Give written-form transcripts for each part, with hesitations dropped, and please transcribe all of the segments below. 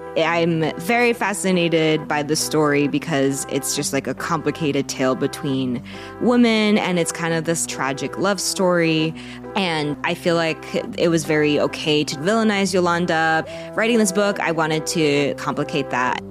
I'm very fascinated by the story because it's just like a complicated tale between women, and it's kind of this tragic love story. And I feel like it was very okay to villainize Yolanda. Writing this book, I wanted to complicate that.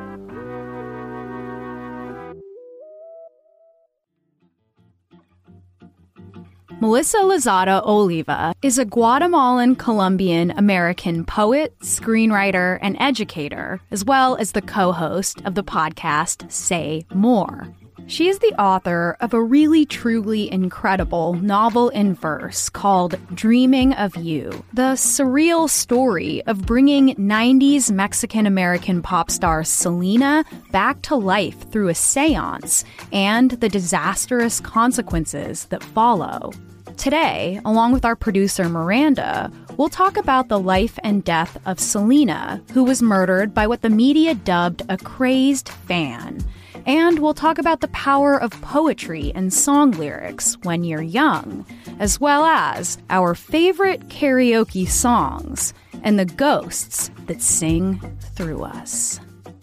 Melissa Lozada Oliva is a Guatemalan Colombian American poet, screenwriter, and educator, as well as the co-host of the podcast Say More. She is the author of a really truly incredible novel in verse called Dreaming of You, the surreal story of bringing 90s Mexican-American pop star Selena back to life through a seance and the disastrous consequences that follow. Today, along with our producer Miranda, we'll talk about the life and death of Selena, who was murdered by what the media dubbed a crazed fan. And we'll talk about the power of poetry and song lyrics when you're young, as well as our favorite karaoke songs and the ghosts that sing through us.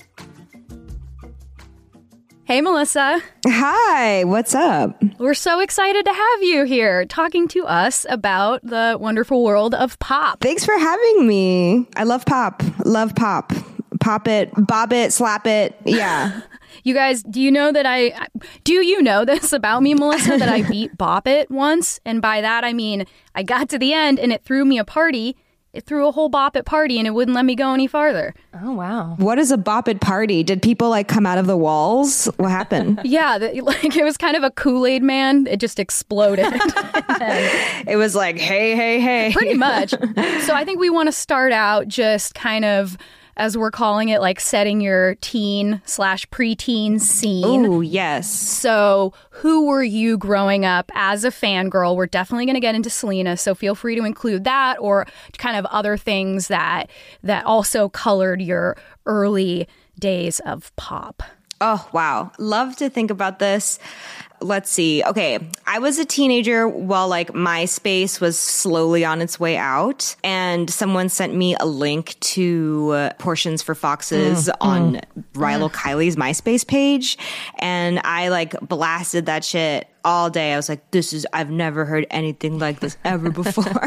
Hey, Melissa. Hi, what's up? We're so excited to have you here talking to us about the wonderful world of pop. Thanks for having me. I love pop. Love pop. Pop it, bob it, slap it. Yeah. You guys, do you know this about me, Melissa, that I beat Bop It once? And by that, I mean, I got to the end and it threw me a party. It threw a whole Bop It party and it wouldn't let me go any farther. Oh, wow. What is a Bop It party? Did people come out of the walls? What happened? Yeah, it was kind of a Kool-Aid man. It just exploded. It was like, hey, hey, hey. Pretty much. So I think we want to start out just kind of, as we're calling it, setting your teen/preteen scene. Oh, yes. So who were you growing up as a fangirl? We're definitely going to get into Selena, so feel free to include that or kind of other things that also colored your early days of pop. Oh, wow. Love to think about this. Let's see. Okay. I was a teenager while MySpace was slowly on its way out, and someone sent me a link to Portions for Foxes on Rilo Kiley's MySpace page. And I blasted that shit all day. I was like, I've never heard anything like this ever before.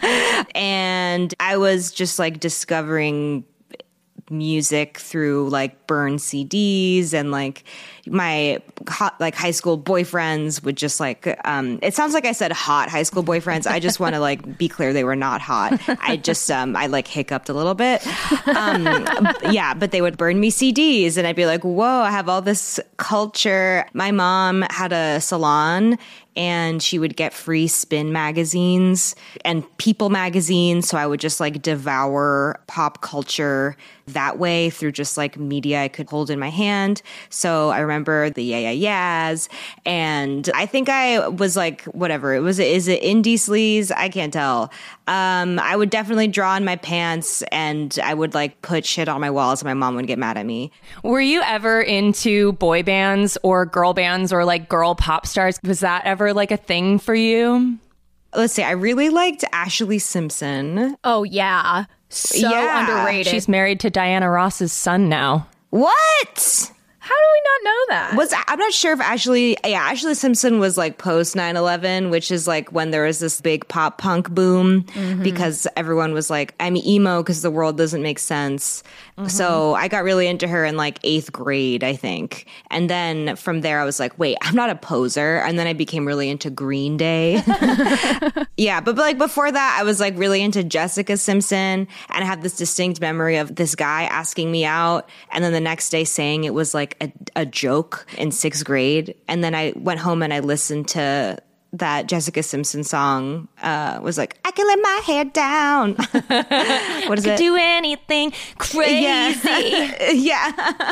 And I was just discovering music through burned CDs, and my high school boyfriends would just it sounds like I said hot high school boyfriends. I just want to be clear, they were not hot. I just I hiccuped a little bit. Yeah, but they would burn me CDs and I'd be like, whoa, I have all this culture. My mom had a salon and she would get free Spin magazines and People magazines. So I would just devour pop culture that way through just media I could hold in my hand. So I remember the Yeah Yeah Yeahs. And I think I was whatever. Is it indie sleaze? I can't tell. I would definitely draw on my pants and I would put shit on my walls and my mom would get mad at me. Were you ever into boy bands or girl bands or girl pop stars? Was that ever a thing for you? Let's see. I really liked Ashley Simpson. Oh, yeah. So underrated. She's married to Diana Ross's son now. What? How do we not know that? I'm not sure if Ashley Simpson was post 9/11, which is when there was this big pop punk boom because everyone was I'm emo because the world doesn't make sense. So I got really into her in 8th grade, I think. And then from there I was wait, I'm not a poser. And then I became really into Green Day. Yeah, but before that I was really into Jessica Simpson, and I have this distinct memory of this guy asking me out and then the next day saying it was a joke in 6th grade. And then I went home and I listened to that Jessica Simpson song. Was I can let my hair down. What is it? Do anything crazy. Yeah.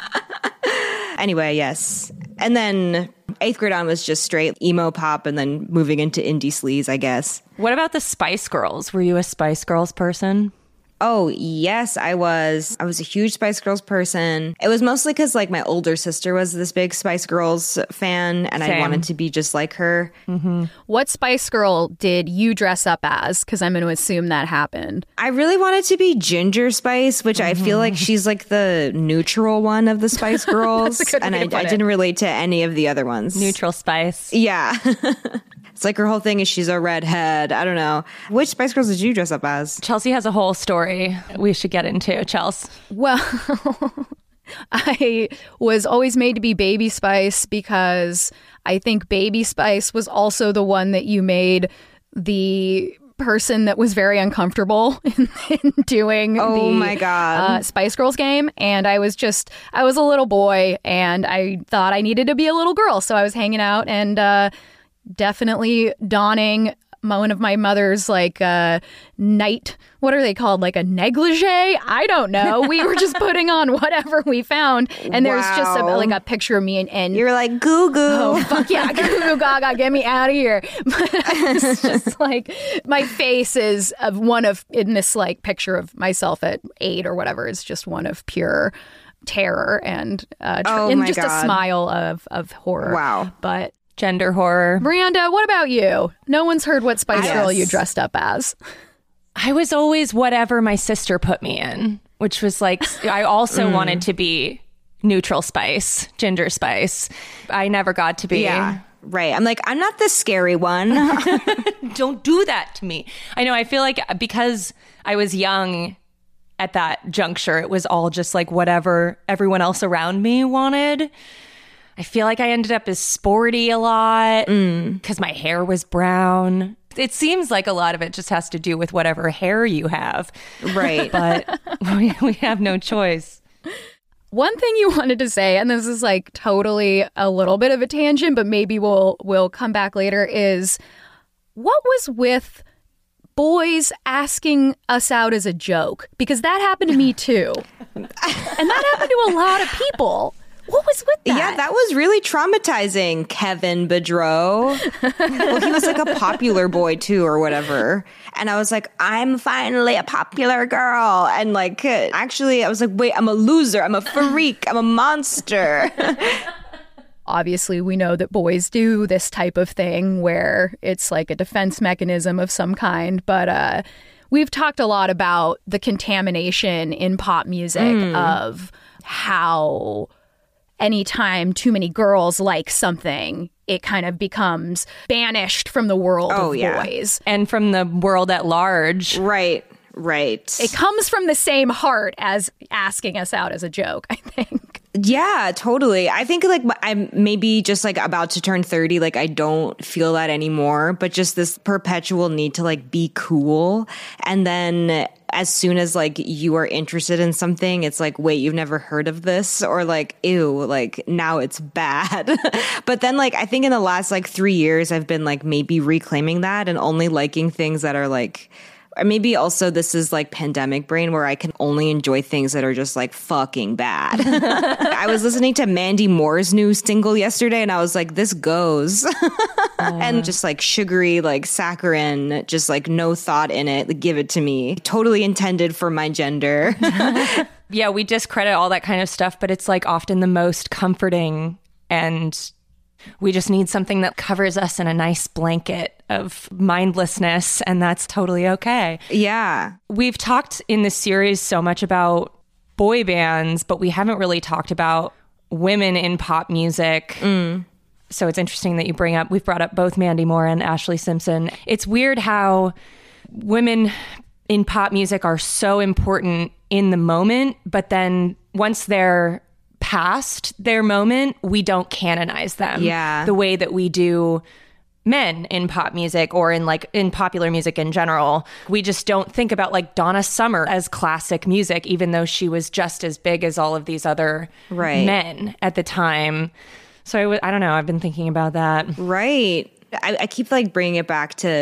Anyway, yes. And then 8th grade on was just straight emo pop and then moving into indie sleaze, I guess. What about the Spice Girls? Were you a Spice Girls person? Oh, yes, I was. I was a huge Spice Girls person. It was mostly because like my older sister was this big Spice Girls fan and I wanted to be just like her. Mm-hmm. What Spice Girl did you dress up as? Because I'm going to assume that happened. I really wanted to be Ginger Spice, which I feel like she's like the neutral one of the Spice Girls. And I didn't relate to any of the other ones. Neutral Spice. Yeah. It's like her whole thing is she's a redhead. I don't know. Which Spice Girls did you dress up as? Chelsea has a whole story we should get into, Chelsea. Well, I was always made to be Baby Spice because I think Baby Spice was also the one that you made the person that was very uncomfortable in doing my God. Spice Girls game. And I was a little boy and I thought I needed to be a little girl. So I was hanging out and definitely donning one of my mother's like night, what are they called? Like a negligee? I don't know. We were just putting on whatever we found. And there's just a picture of me and you're like, goo goo. Oh, fuck yeah. Goo goo gaga. Get me out of here. But it's just like my face is in this like picture of myself at 8 or whatever. It's just one of pure terror and just a smile of horror. Wow. But gender horror. Miranda, what about you? No one's heard what Spice Girl you dressed up as. I was always whatever my sister put me in, which was like, I also wanted to be neutral Spice, Ginger Spice. I never got to be. Yeah, right. I'm like, I'm not the scary one. Don't do that to me. I know, I feel like because I was young at that juncture, it was all just like whatever everyone else around me wanted. I feel like I ended up as sporty a lot because my hair was brown. It seems like a lot of it just has to do with whatever hair you have. Right. But we have no choice. One thing you wanted to say, and this is like totally a little bit of a tangent, but maybe we'll come back later, is what was with boys asking us out as a joke? Because that happened to me too. And that happened to a lot of people. What was with that? Yeah, that was really traumatizing, Kevin Boudreau. Well, he was like a popular boy too or whatever. And I was like, I'm finally a popular girl. And like, actually, I was like, wait, I'm a loser. I'm a freak. I'm a monster. Obviously, we know that boys do this type of thing where it's like a defense mechanism of some kind. But we've talked a lot about the contamination in pop music of how anytime too many girls like something, it kind of becomes banished from the world of boys. And from the world at large. Right. It comes from the same heart as asking us out as a joke, I think. Yeah, totally. I think like I'm maybe just like about to turn 30. Like I don't feel that anymore, but just this perpetual need to like be cool. And then as soon as like you are interested in something, it's like, wait, you've never heard of this? Or like, ew, like now it's bad. But then like, I think in the last like 3 years, I've been like maybe reclaiming that and only liking things that are like, or maybe also this is like pandemic brain where I can only enjoy things that are just like fucking bad. I was listening to Mandy Moore's new single yesterday and I was like, this goes. And just like sugary, like saccharin, just like no thought in it. Like, give it to me. Totally intended for my gender. Yeah, we discredit all that kind of stuff, but it's like often the most comforting, and we just need something that covers us in a nice blanket of mindlessness, and that's totally okay. Yeah. We've talked in this series so much about boy bands, but we haven't really talked about women in pop music. So it's interesting that we've brought up both Mandy Moore and Ashlee Simpson. It's weird how women in pop music are so important in the moment, but then once they're past their moment, we don't canonize them the way that we do men in pop music or in popular music in general. We just don't think about like Donna Summer as classic music, even though she was just as big as all of these other men at the time. So I don't know. I've been thinking about that. Right. I keep like bringing it back to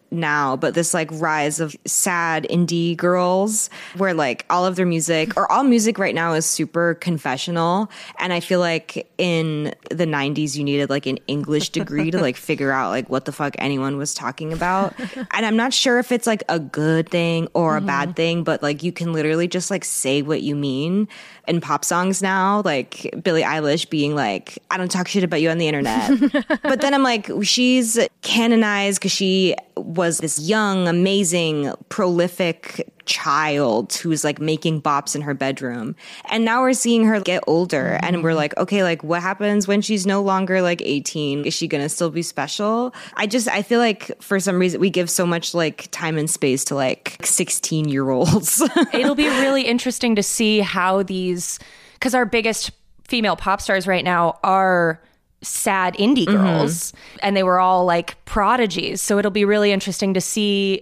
now, but this like rise of sad indie girls where like all of their music or all music right now is super confessional. And I feel like in the 90s, you needed like an English degree to like figure out like what the fuck anyone was talking about. And I'm not sure if it's like a good thing or a bad thing, but like you can literally just like say what you mean in pop songs now, like Billie Eilish being like, I don't talk shit about you on the internet. But then I'm like, she's canonized because she was this young, amazing, prolific child who's like making bops in her bedroom. And now we're seeing her get older and we're like, okay, like what happens when she's no longer like 18? Is she going to still be special? I feel like for some reason we give so much like time and space to like 16-year-olds. It'll be really interesting to see how these, because our biggest female pop stars right now are sad indie girls and they were all like prodigies. So it'll be really interesting to see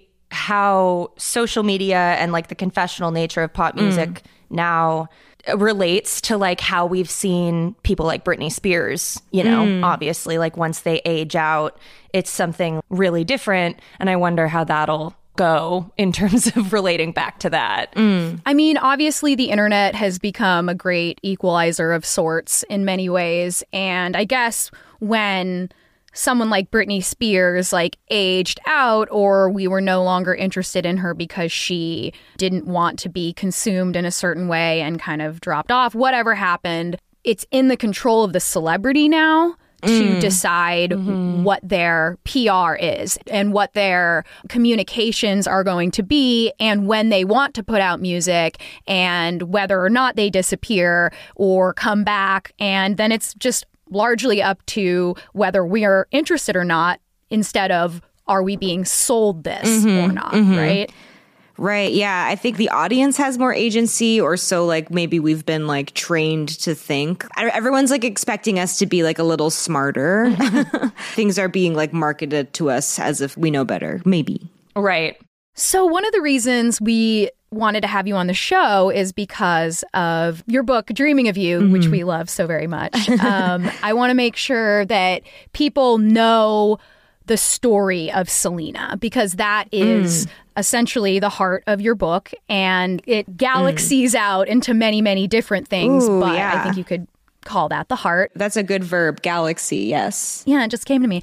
how social media and like the confessional nature of pop music now relates to like how we've seen people like Britney Spears, you know, obviously like once they age out, it's something really different. And I wonder how that'll go in terms of relating back to that. I mean, obviously the internet has become a great equalizer of sorts in many ways. And I guess when someone like Britney Spears like aged out or we were no longer interested in her because she didn't want to be consumed in a certain way and kind of dropped off, whatever happened, it's in the control of the celebrity now to decide what their PR is and what their communications are going to be and when they want to put out music and whether or not they disappear or come back. And then it's just largely up to whether we are interested or not instead of are we being sold this or not, right? Right. Yeah. I think the audience has more agency or so like maybe we've been like trained to think. Everyone's like expecting us to be like a little smarter. Things are being like marketed to us as if we know better. Maybe. Right. So one of the reasons we wanted to have you on the show is because of your book, Dreaming of You, which we love so very much. I want to make sure that people know the story of Selena because that is essentially the heart of your book and it galaxies out into many, many different things. Ooh, but yeah. I think you could call that the heart. That's a good verb. Galaxy. Yes. Yeah, it just came to me.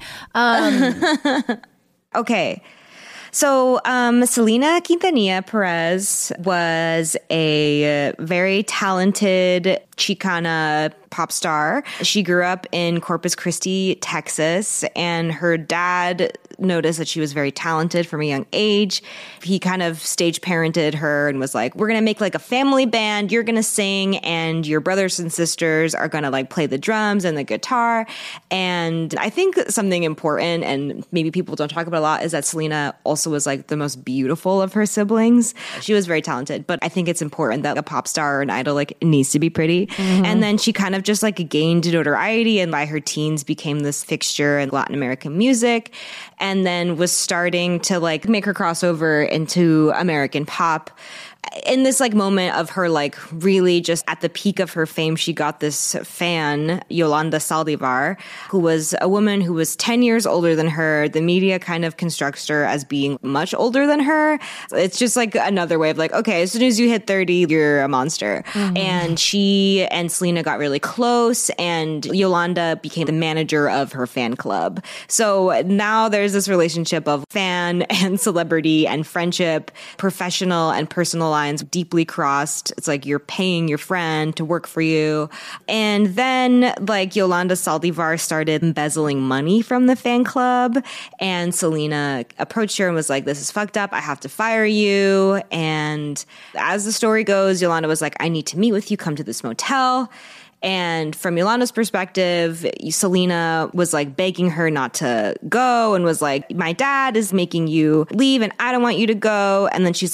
Okay. So Selena Quintanilla Perez was a very talented Chicana pop star. She grew up in Corpus Christi, Texas, and her dad noticed that she was very talented from a young age. He kind of stage parented her and was like, we're going to make like a family band. You're going to sing and your brothers and sisters are going to like play the drums and the guitar. And I think something important and maybe people don't talk about a lot is that Selena also was like the most beautiful of her siblings. She was very talented, but I think it's important that a pop star or an idol like needs to be pretty. And then she kind of just like gained notoriety and by her teens became this fixture in Latin American music. And then was starting to like make her crossover into American pop. In this like moment of her like really just at the peak of her fame, she got this fan, Yolanda Saldivar, who was a woman who was 10 years older than her. The media kind of constructs her as being much older than her. It's just like another way of like, okay, as soon as you hit 30, you're a monster. And she and Selena got really close and Yolanda became the manager of her fan club. So now there's this relationship of fan and celebrity and friendship, professional and personal lines deeply crossed. It's like you're paying your friend to work for you. And then like Yolanda Saldivar started embezzling money from the fan club and Selena approached her and was like, this is fucked up. I have to fire you. And as the story goes, Yolanda was like, I need to meet with you. Come to this motel. And from Yolanda's perspective, Selena was like begging her not to go and was like, my dad is making you leave and I don't want you to go. And then she's like,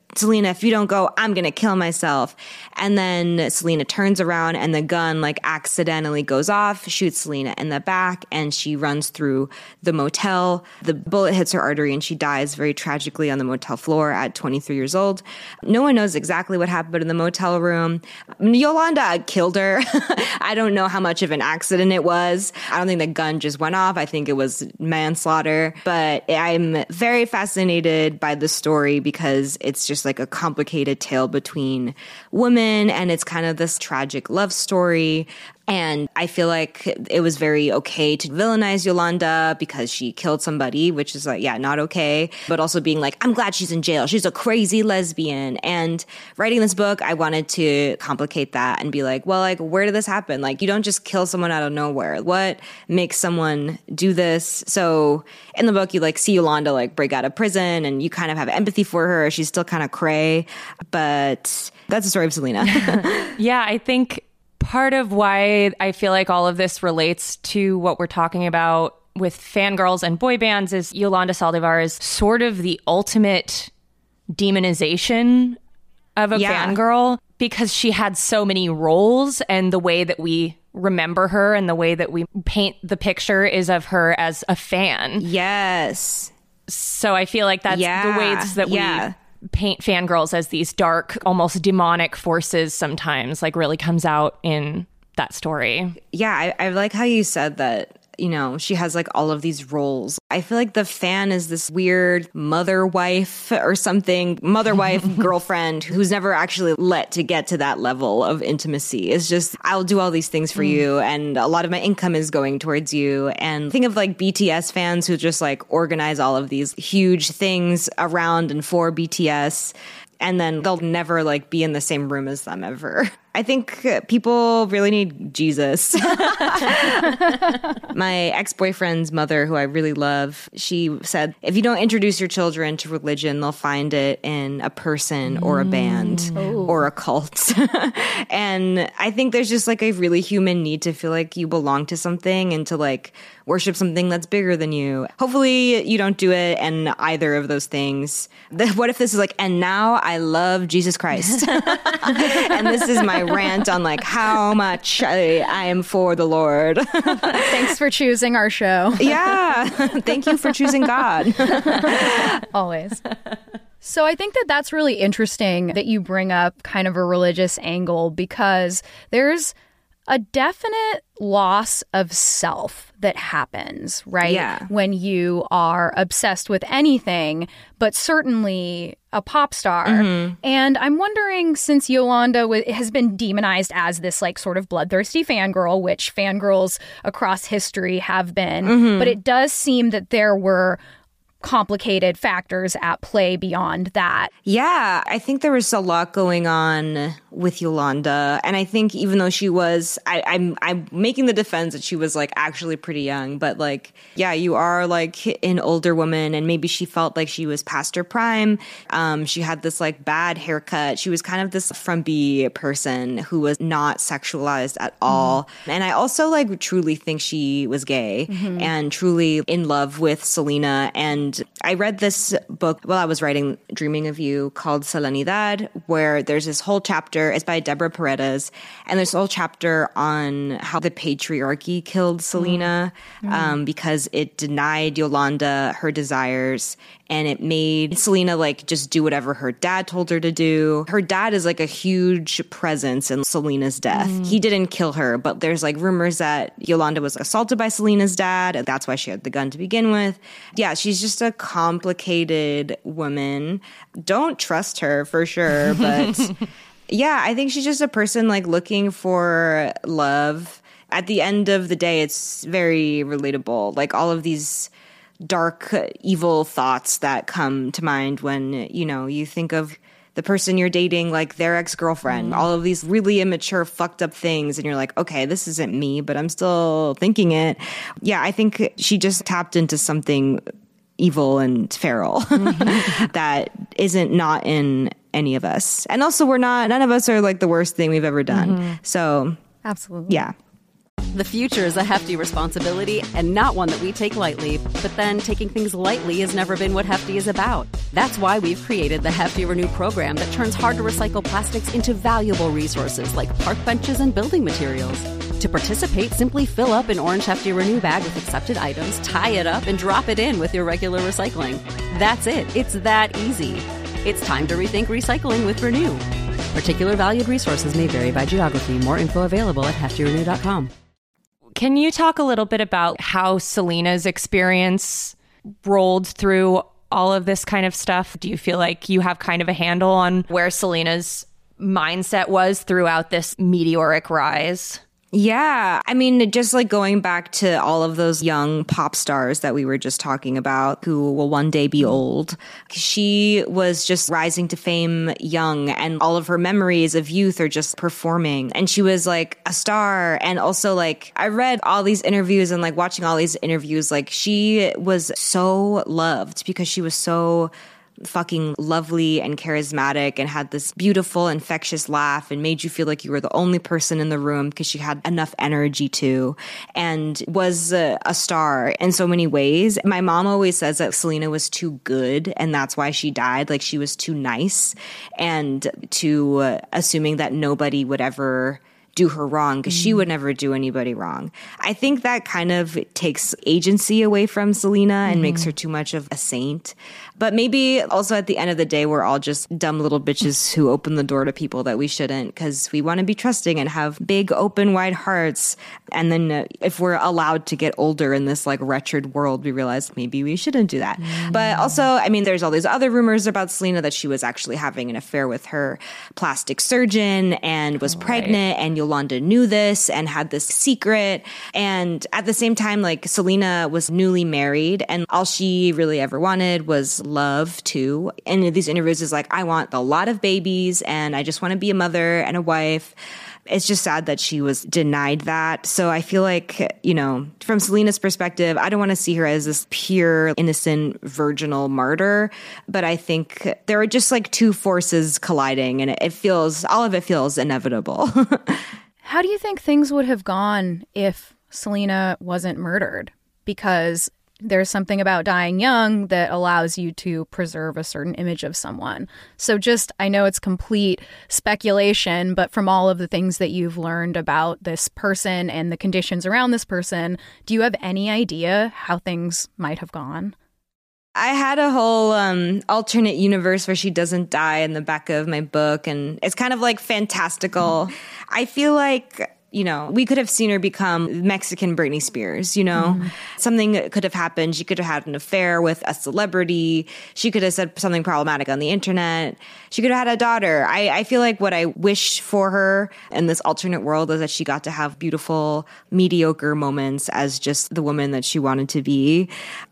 Selena, if you don't go, I'm going to kill myself. And then Selena turns around and the gun like accidentally goes off, shoots Selena in the back, and she runs through the motel. The bullet hits her artery and she dies very tragically on the motel floor at 23 years old. No one knows exactly what happened in the motel room. Yolanda killed her. I don't know how much of an accident it was. I don't think the gun just went off. I think it was manslaughter. But I'm very fascinated by the story because it's just like a complicated tale between women, and it's kind of this tragic love story. And I feel like it was very okay to villainize Yolanda because she killed somebody, which is like, yeah, not okay. But also being like, I'm glad she's in jail. She's a crazy lesbian. And writing this book, I wanted to complicate that and be like, well, like, where did this happen? Like, you don't just kill someone out of nowhere. What makes someone do this? So in the book, you like see Yolanda like break out of prison and you kind of have empathy for her. She's still kind of cray, but that's the story of Selena. Yeah, I think part of why I feel like all of this relates to what we're talking about with fangirls and boy bands is Yolanda Saldivar is sort of the ultimate demonization of a fangirl because she had so many roles, and the way that we remember her and the way that we paint the picture is of her as a fan. Yes. So I feel like that's the ways that we paint fangirls as these dark, almost demonic forces sometimes, like really comes out in that story. Yeah, I like how you said that, you know, she has like all of these roles. I feel like the fan is this weird mother wife or something, mother wife, girlfriend who's never actually let to get to that level of intimacy. It's just, I'll do all these things for you, and a lot of my income is going towards you. And think of like BTS fans who just like organize all of these huge things around and for BTS. And then they'll never like be in the same room as them ever. I think people really need Jesus. My ex-boyfriend's mother, who I really love, she said, if you don't introduce your children to religion, they'll find it in a person or a band or a cult. And I think there's just like a really human need to feel like you belong to something and to like worship something that's bigger than you. Hopefully you don't do it in either of those things. What if this is like, and now I love Jesus Christ. And this is my rant on like how much I am for the Lord. Thanks for choosing our show. Yeah. Thank you for choosing God. Always. So I think that that's really interesting that you bring up kind of a religious angle, because there's a definite loss of self that happens, right? Yeah. When you are obsessed with anything, but certainly a pop star. Mm-hmm. And I'm wondering, since Yolanda has been demonized as this like sort of bloodthirsty fangirl, which fangirls across history have been, but it does seem that there were complicated factors at play beyond that. Yeah, I think there was a lot going on with Yolanda. And I think even though she was, I'm making the defense that she was like actually pretty young, but like, yeah, you are like an older woman, and maybe she felt like she was past her prime. She had this like bad haircut. She was kind of this frumpy person who was not sexualized at all. And I also like truly think she was gay and truly in love with Selena. And I read this book while I was writing Dreaming of You called Selenidad, where there's this whole chapter. It's by Deborah Paredes, and there's a whole chapter on how the patriarchy killed Selena because it denied Yolanda her desires, and it made Selena like just do whatever her dad told her to do. Her dad is like a huge presence in Selena's death. He didn't kill her, but there's like rumors that Yolanda was assaulted by Selena's dad, and that's why she had the gun to begin with. Yeah, she's just a complicated woman. Don't trust her for sure, but yeah, I think she's just a person like looking for love. At the end of the day, it's very relatable. Like all of these dark, evil thoughts that come to mind when, you know, you think of the person you're dating, like their ex-girlfriend, all of these really immature, fucked up things. And you're like, okay, this isn't me, but I'm still thinking it. Yeah, I think she just tapped into something evil and feral that isn't not in any of us. And also none of us are like the worst thing we've ever done. So absolutely. Yeah. The future is a hefty responsibility and not one that we take lightly. But then taking things lightly has never been what Hefty is about. That's why we've created the Hefty Renew program that turns hard-to-recycle plastics into valuable resources like park benches and building materials. To participate, simply fill up an orange Hefty Renew bag with accepted items, tie it up, and drop it in with your regular recycling. That's it. It's that easy. It's time to rethink recycling with Renew. Particular valued resources may vary by geography. More info available at heftyrenew.com. Can you talk a little bit about how Selena's experience rolled through all of this kind of stuff? Do you feel like you have kind of a handle on where Selena's mindset was throughout this meteoric rise? Yeah. I mean, just like going back to all of those young pop stars that we were just talking about who will one day be old. She was just rising to fame young, and all of her memories of youth are just performing. And she was like a star. And also, like, I read all these interviews and like watching all these interviews, like she was so loved because she was so fucking lovely and charismatic and had this beautiful, infectious laugh and made you feel like you were the only person in the room because she had enough energy to, and was a star in so many ways. My mom always says that Selena was too good and that's why she died. Like she was too nice and too assuming that nobody would ever do her wrong because she would never do anybody wrong. I think that kind of takes agency away from Selena and makes her too much of a saint. But maybe also at the end of the day, we're all just dumb little bitches who open the door to people that we shouldn't because we want to be trusting and have big, open, wide hearts. And then if we're allowed to get older in this like wretched world, we realize maybe we shouldn't do that. But also, I mean, there's all these other rumors about Selena that she was actually having an affair with her plastic surgeon and was pregnant, and Yolanda knew this and had this secret. And at the same time, like Selena was newly married and all she really ever wanted was love too. And in these interviews is like, I want a lot of babies and I just want to be a mother and a wife. It's just sad that she was denied that. So I feel like, you know, from Selena's perspective, I don't want to see her as this pure, innocent, virginal martyr. But I think there are just like two forces colliding and it feels, all of it feels inevitable. How do you think things would have gone if Selena wasn't murdered? Because there's something about dying young that allows you to preserve a certain image of someone. So just, I know it's complete speculation, but from all of the things that you've learned about this person and the conditions around this person, do you have any idea how things might have gone? I had a whole alternate universe where she doesn't die in the back of my book, and it's kind of like fantastical. I feel like, you know, we could have seen her become Mexican Britney Spears, you know? Something could have happened. She could have had an affair with a celebrity. She could have said something problematic on the internet. She could have had a daughter. I feel like what I wish for her in this alternate world is that she got to have beautiful, mediocre moments as just the woman that she wanted to be.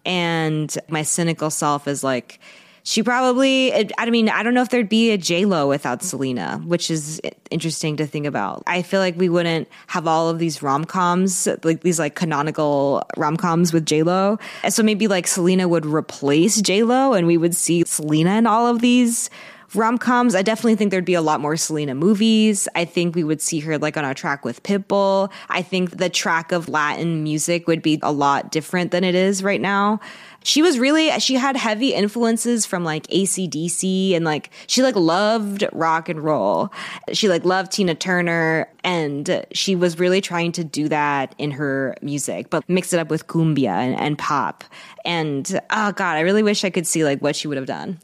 And my cynical self is like, she probably, I mean, I don't know if there'd be a J-Lo without Selena, which is interesting to think about. I feel like we wouldn't have all of these rom-coms, like these like canonical rom-coms with J-Lo. And so maybe like Selena would replace J-Lo and we would see Selena in all of these rom-coms. I definitely think there'd be a lot more Selena movies. I think we would see her like on a track with Pitbull. I think the track of Latin music would be a lot different than it is right now. She had heavy influences from like AC/DC and like, she like loved rock and roll. She like loved Tina Turner and she was really trying to do that in her music, but mix it up with cumbia and pop. And oh God, I really wish I could see like what she would have done.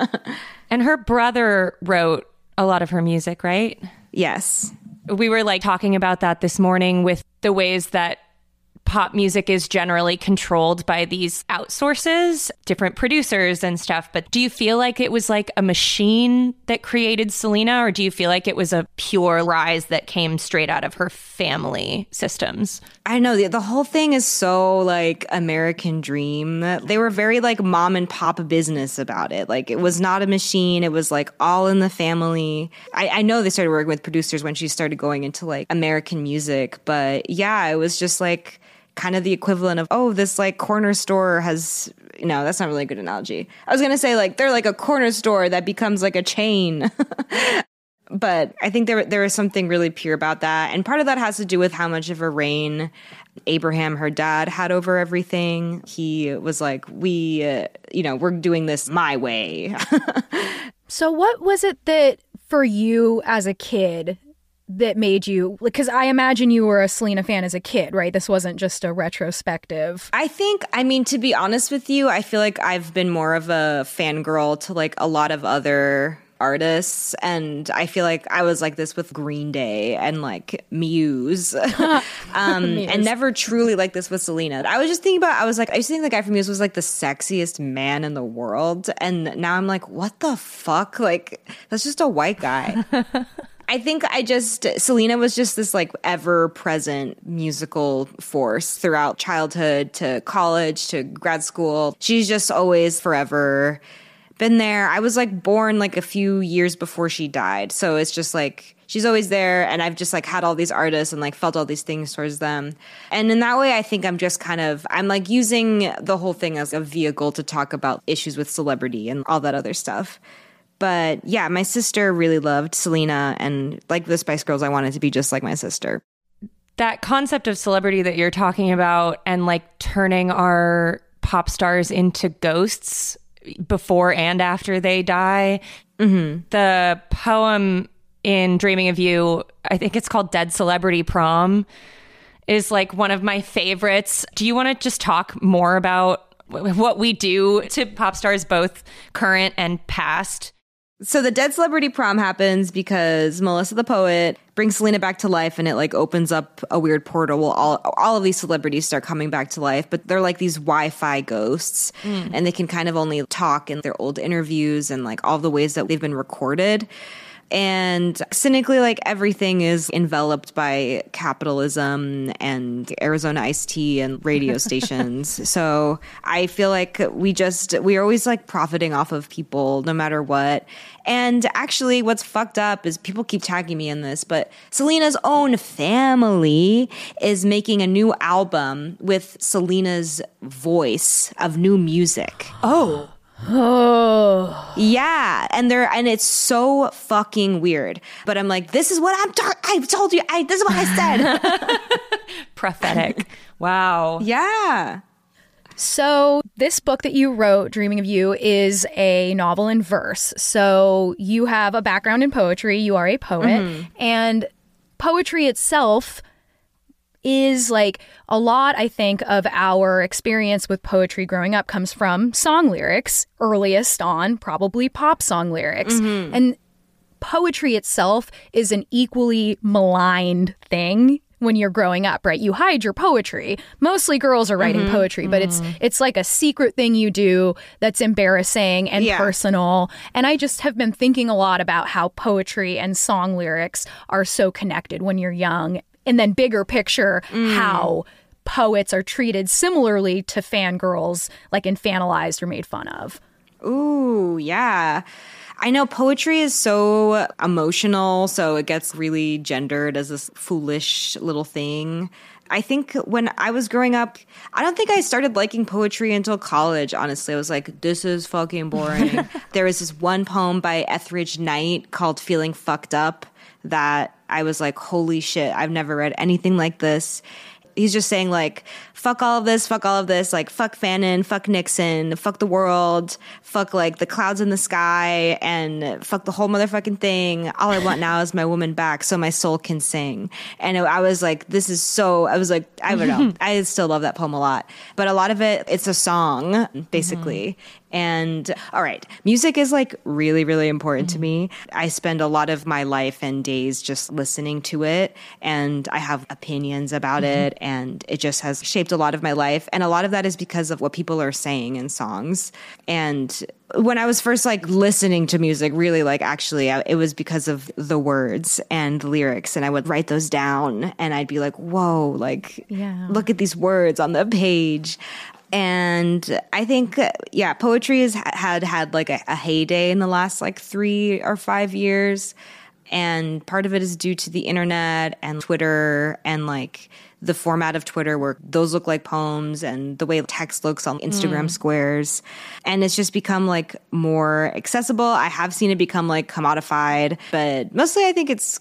And her brother wrote a lot of her music, right? Yes. We were like talking about that this morning with the ways that pop music is generally controlled by these outsources, different producers and stuff. But do you feel like it was like a machine that created Selena, or do you feel like it was a pure rise that came straight out of her family systems? I know the whole thing is so like American dream. They were very like mom and pop business about it. Like it was not a machine. It was like all in the family. I know they started working with producers when she started going into like American music, but yeah, it was just like kind of the equivalent of, oh, this like corner store has, you know, that's not really a good analogy. I was going to say like they're like a corner store that becomes like a chain. But I think there is something really pure about that. And part of that has to do with how much of a reign Abraham, her dad, had over everything. He was like, we're doing this my way. So what was it that for you as a kid that made you, because I imagine you were a Selena fan as a kid, right? This wasn't just a retrospective. To be honest with you, I feel like I've been more of a fangirl to like a lot of other artists, and I feel like I was like this with Green Day and like Muse, and never truly like this with Selena. I was just thinking I used to think the guy from Muse was like the sexiest man in the world, and now I'm like, what the fuck? Like, that's just a white guy. I think Selena was just this like ever present musical force throughout childhood to college to grad school. She's just always forever been there. I was like born like a few years before she died. So it's just like she's always there, and I've just like had all these artists and like felt all these things towards them. And in that way, I think I'm like using the whole thing as a vehicle to talk about issues with celebrity and all that other stuff. But yeah, my sister really loved Selena, and like the Spice Girls, I wanted to be just like my sister. That concept of celebrity that you're talking about and like turning our pop stars into ghosts before and after they die. Mm-hmm. The poem in Dreaming of You, I think it's called Dead Celebrity Prom, is like one of my favorites. Do you want to just talk more about what we do to pop stars, both current and past? So the Dead Celebrity Prom happens because Melissa the Poet brings Selena back to life, and it like opens up a weird portal. Well, all of these celebrities start coming back to life, but they're like these Wi-Fi ghosts, and they can kind of only talk in their old interviews and like all the ways that they've been recorded. And cynically, like everything is enveloped by capitalism and Arizona iced tea and radio stations. So I feel like we're always like profiting off of people no matter what. And actually what's fucked up is people keep tagging me in this, but Selena's own family is making a new album with Selena's voice of new music. Oh, yeah, and it's so fucking weird. But I'm like, this is what I told you. This is what I said. Prophetic. Wow. Yeah. So this book that you wrote, Dreaming of You, is a novel in verse. So you have a background in poetry. You are a poet, and poetry itself is like a lot, I think, of our experience with poetry growing up comes from song lyrics, earliest on probably pop song lyrics. And poetry itself is an equally maligned thing when you're growing up, right? You hide your poetry. Mostly girls are writing poetry, but it's like a secret thing you do that's embarrassing and personal. And I just have been thinking a lot about how poetry and song lyrics are so connected when you're young. And then bigger picture, how poets are treated similarly to fangirls, like infantilized or made fun of. Ooh, yeah. I know poetry is so emotional, so it gets really gendered as this foolish little thing. I think when I was growing up, I don't think I started liking poetry until college, honestly. I was like, this is fucking boring. There was this one poem by Etheridge Knight called Feeling Fucked Up that I was like, holy shit, I've never read anything like this. He's just saying like, fuck all of this, like fuck Fannin, fuck Nixon, fuck the world, fuck like the clouds in the sky, and fuck the whole motherfucking thing. All I want now is my woman back so my soul can sing. And I was like, I don't know. I still love that poem a lot. But a lot of it's a song, basically. And all right, music is like really, really important to me. I spend a lot of my life and days just listening to it, and I have opinions about it, and it just has shaped a lot of my life. And a lot of that is because of what people are saying in songs. And when I was first like listening to music, really like actually it was because of the words and the lyrics, and I would write those down and I'd be like, whoa, like look at these words on the page. And I think, poetry has had like a heyday in the last like 3 or 5 years. And part of it is due to the internet and Twitter and like the format of Twitter where those look like poems and the way text looks on Instagram squares. And it's just become like more accessible. I have seen it become like commodified, but mostly I think it's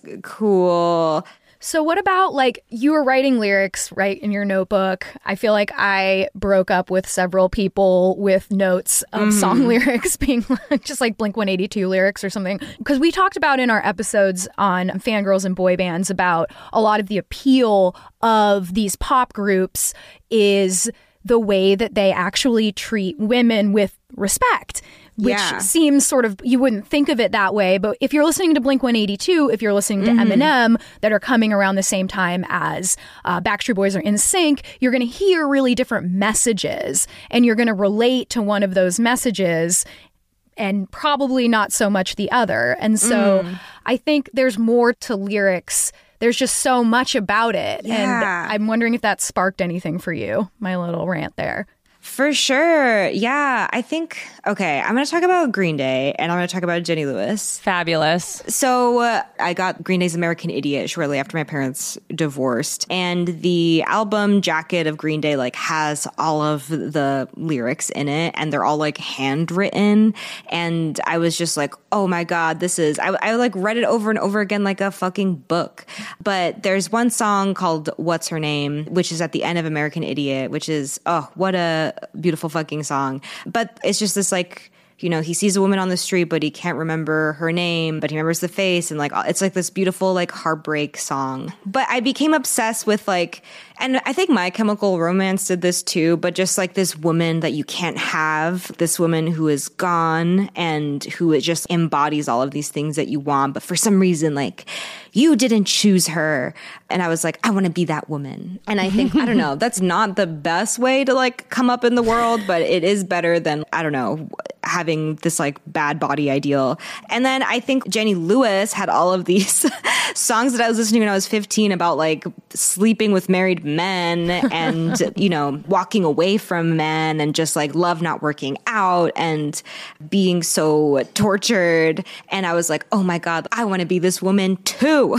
cool. So what about, like, you were writing lyrics, right, in your notebook. I feel like I broke up with several people with notes of song lyrics being just like Blink-182 lyrics or something. Because we talked about in our episodes on fangirls and boy bands about a lot of the appeal of these pop groups is the way that they actually treat women with respect. Which seems sort of, you wouldn't think of it that way. But if you're listening to Blink-182, if you're listening to Eminem that are coming around the same time as Backstreet Boys or NSYNC, you're going to hear really different messages. And you're going to relate to one of those messages and probably not so much the other. And so I think there's more to lyrics. There's just so much about it. And I'm wondering if that sparked anything for you, my little rant there. For sure. Yeah. I think, okay, I'm going to talk about Green Day and I'm going to talk about Jenny Lewis. Fabulous. So I got Green Day's American Idiot shortly after my parents divorced. And the album jacket of Green Day like has all of the lyrics in it and they're all like handwritten. And I was just like, oh my God, this is, I like read it over and over again like a fucking book. But there's one song called What's Her Name, which is at the end of American Idiot, which is, oh, what a beautiful fucking song. But it's just this like, you know, he sees a woman on the street, but he can't remember her name, but he remembers the face. And like, it's like this beautiful, like heartbreak song. But I became obsessed with like, and I think My Chemical Romance did this too, but just like this woman that you can't have, this woman who is gone and who just embodies all of these things that you want. But for some reason, like you didn't choose her. And I was like, I want to be that woman. And I think, I don't know, that's not the best way to like come up in the world, but it is better than, I don't know, having this like bad body ideal. And then I think Jenny Lewis had all of these songs that I was listening when I was 15 about like sleeping with married men and, you know, walking away from men and just like love not working out and being so tortured. And I was like, oh my God, I want to be this woman too.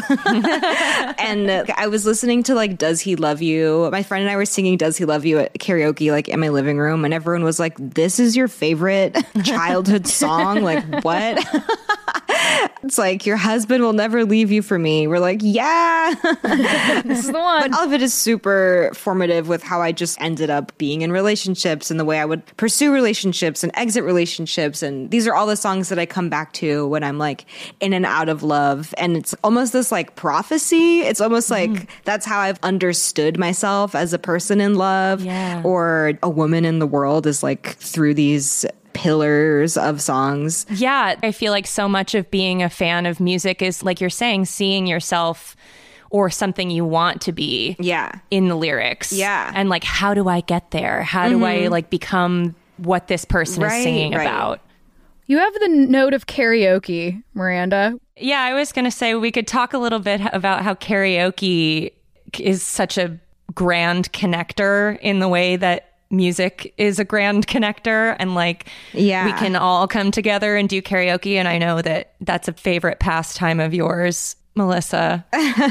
And I was listening to like Does He Love You? My friend and I were singing Does He Love You at karaoke like in my living room, and everyone was like, this is your favorite childhood song? Like, what? It's like, your husband will never leave you for me. We're like, yeah. This is the one. But all of it is super formative with how I just ended up being in relationships and the way I would pursue relationships and exit relationships. And these are all the songs that I come back to when I'm like in and out of love. And it's almost this like prophecy. It's almost like that's how I've understood myself as a person in love or a woman in the world, is like through these pillars of songs. Yeah, I feel like so much of being a fan of music is, like you're saying, seeing yourself or something you want to be in the lyrics. Yeah. And like, how do I get there? How do I like become what this person is singing about? You have the note of karaoke, Miranda. Yeah, I was going to say we could talk a little bit about how karaoke is such a grand connector in the way that music is a grand connector, and like we can all come together and do karaoke. And I know that that's a favorite pastime of yours, Melissa.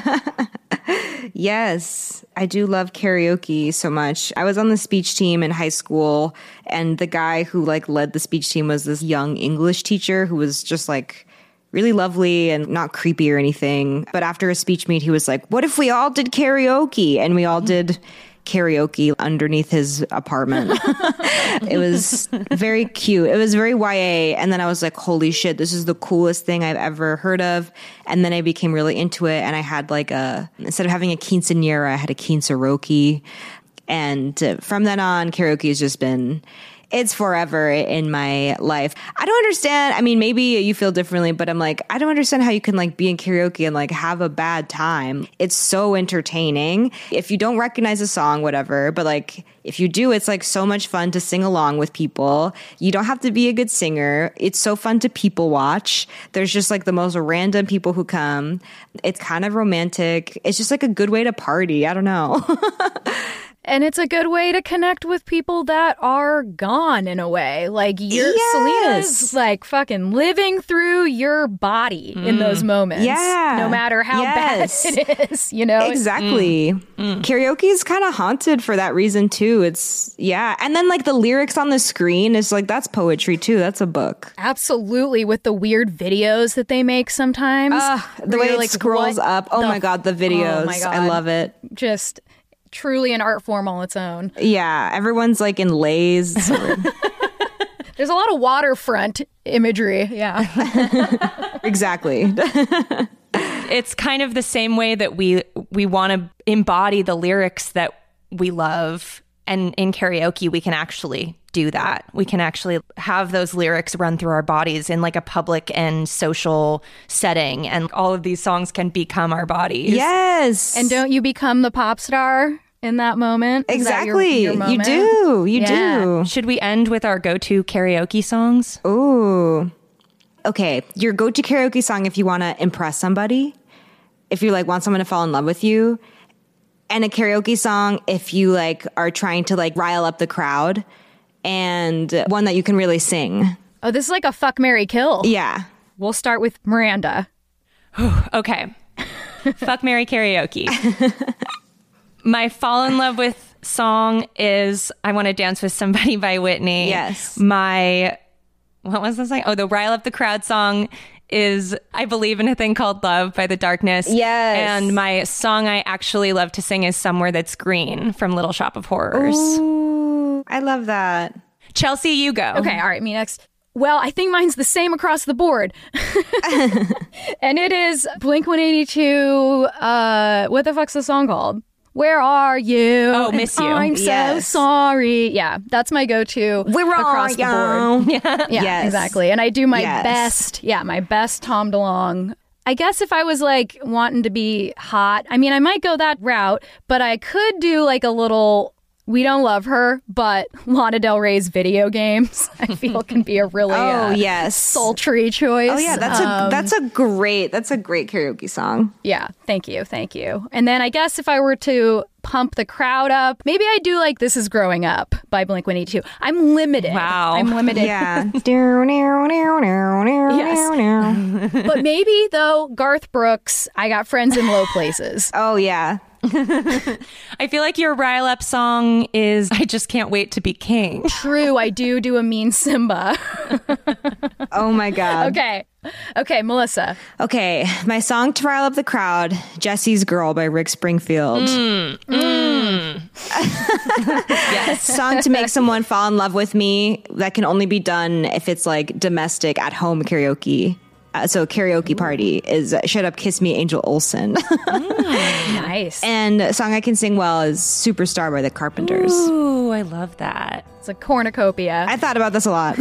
Yes, I do love karaoke so much. I was on the speech team in high school, and the guy who like led the speech team was this young English teacher who was just like really lovely and not creepy or anything. But after a speech meet, he was like, what if we all did karaoke? And we all did karaoke underneath his apartment. It was very cute. It was very YA. And then I was like, holy shit, this is the coolest thing I've ever heard of. And then I became really into it. And I had like instead of having a quinceañera, I had a quincearoke. And from then on, karaoke has just been, it's forever in my life. I don't understand. I mean, maybe you feel differently, but I'm like, I don't understand how you can like be in karaoke and like have a bad time. It's so entertaining. If you don't recognize a song, whatever, but like if you do, it's like so much fun to sing along with people. You don't have to be a good singer. It's so fun to people watch. There's just like the most random people who come. It's kind of romantic. It's just like a good way to party. I don't know. And it's a good way to connect with people that are gone in a way. Like Selena's like fucking living through your body in those moments. Yeah. No matter how bad it is, you know? Exactly. Karaoke is kind of haunted for that reason too. It's and then like the lyrics on the screen is like, that's poetry too. That's a book. Absolutely. With the weird videos that they make sometimes. The way it scrolls up. Oh my God, the videos. Oh my God. I love it. Just truly an art form all its own. Yeah, everyone's like in lays. There's a lot of waterfront imagery. Yeah. Exactly. It's kind of the same way that we want to embody the lyrics that we love. And in karaoke, we can actually do that. We can actually have those lyrics run through our bodies in like a public and social setting. And all of these songs can become our bodies. Yes. And don't you become the pop star in that moment? Is that exactly. your moment? You do. Should we end with our go-to karaoke songs? Ooh. Okay. Your go-to karaoke song if you want to impress somebody, if you like want someone to fall in love with you, and a karaoke song if you like are trying to like rile up the crowd, and one that you can really sing. Oh, this is like a fuck, marry, kill. Yeah. We'll start with Miranda. Okay. Fuck, marry, karaoke. My fall in love with song is I Want to Dance with Somebody by Whitney. Yes. What was the song? Oh, the Rile Up the Crowd song is I Believe in a Thing Called Love by The Darkness. Yes. And my song I actually love to sing is Somewhere That's Green from Little Shop of Horrors. Ooh, I love that. Chelsea, you go. Okay, all right, me next. Well, I think mine's the same across the board. And it is Blink-182, what the fuck's the song called? Where are you? Oh, Miss You. I'm so sorry. Yeah, that's my go-to across the board. Yeah, Yes. exactly. And I do my best Tom DeLonge. I guess if I was like wanting to be hot, I mean, I might go that route, but I could do like a little We Don't Love Her, but Lana Del Rey's Video Games, I feel can be a really sultry choice. Oh yeah, that's a great karaoke song. Yeah, thank you. And then I guess if I were to pump the crowd up, maybe I do like This Is Growing Up by Blink-182. I'm limited. Wow. I'm limited. Yeah. Yes. But maybe though, Garth Brooks, I Got Friends in Low Places. Oh yeah. I feel like your rile up song is I Just Can't Wait to Be King. True, I do a mean Simba. Oh my God. Okay, Melissa. Okay, my song to rile up the crowd, Jesse's Girl by Rick Springfield. Yes. Song to make someone fall in love with me that can only be done if it's like domestic at home karaoke. So karaoke party is Shut Up, Kiss Me, Angel Olsen. Nice. And a song I can sing well is Superstar by the Carpenters. Ooh, I love that. It's a cornucopia. I thought about this a lot.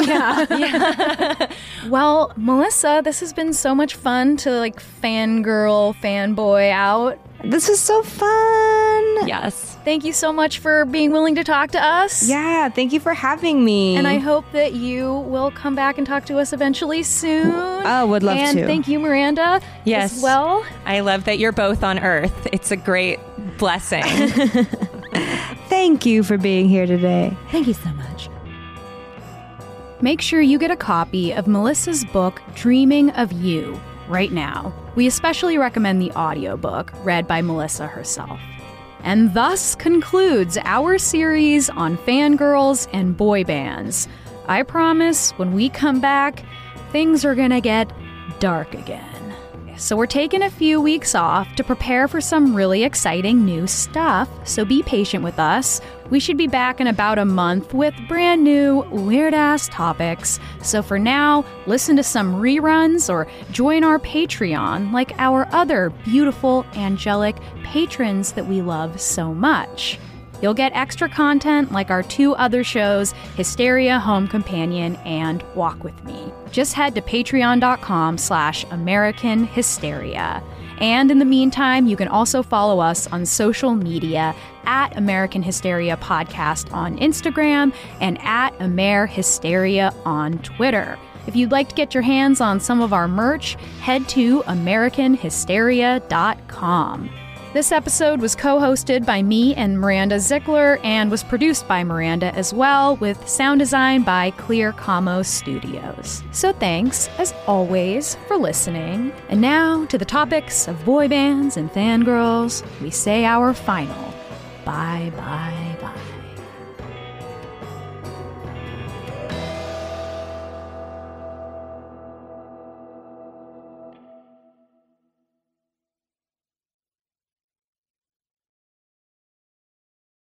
Well, Melissa, this has been so much fun to like fangirl, fanboy out. This is so fun. Yes. Thank you so much for being willing to talk to us. Yeah, thank you for having me. And I hope that you will come back and talk to us eventually soon. Oh, would love to. And thank you, Miranda. Yes. As well. I love that you're both on Earth. It's a great blessing. Thank you for being here today. Thank you so much. Make sure you get a copy of Melissa's book, Dreaming of You, right now. We especially recommend the audiobook read by Melissa herself. And thus concludes our series on fangirls and boy bands. I promise when we come back, things are gonna get dark again. So we're taking a few weeks off to prepare for some really exciting new stuff, so be patient with us. We should be back in about a month with brand new, weird-ass topics. So for now, listen to some reruns or join our Patreon like our other beautiful, angelic patrons that we love so much. You'll get extra content like our two other shows, Hysteria, Home Companion, and Walk With Me. Just head to patreon.com/American Hysteria. And in the meantime, you can also follow us on social media at American Hysteria Podcast on Instagram and at Amer Hysteria on Twitter. If you'd like to get your hands on some of our merch, head to AmericanHysteria.com. This episode was co-hosted by me and Miranda Zickler and was produced by Miranda as well, with sound design by Clear Como Studios. So thanks, as always, for listening. And now, to the topics of boy bands and fangirls, we say our final bye-bye.